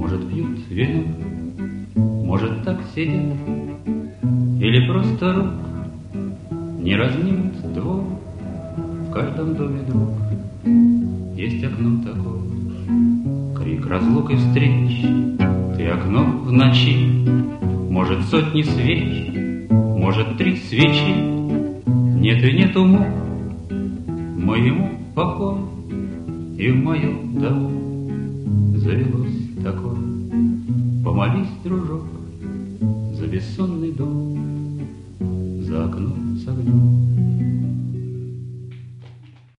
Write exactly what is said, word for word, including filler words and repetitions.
Может, пьют вино, может, так сидят, или просто рук не разнимут двор. В каждом доме, друг, есть окно такое, крик разлук и встреч. Ты окно в ночи, может, сотни свеч, может, три свечи. Нет и нет уму моему покою, и в моем дому завелось такое. Помолись, дружок, за бессонный дом, за окном с огнем.